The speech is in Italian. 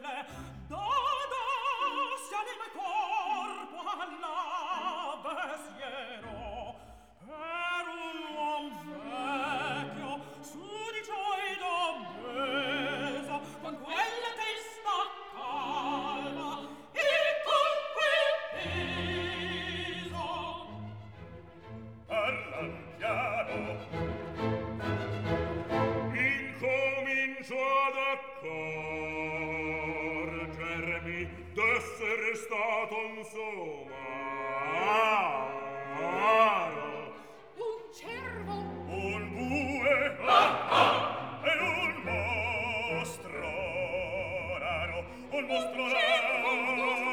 Incomincio ad accorgermi d'essere stato insomaro un cervo, un bue e un mostro raro, un mostro raro.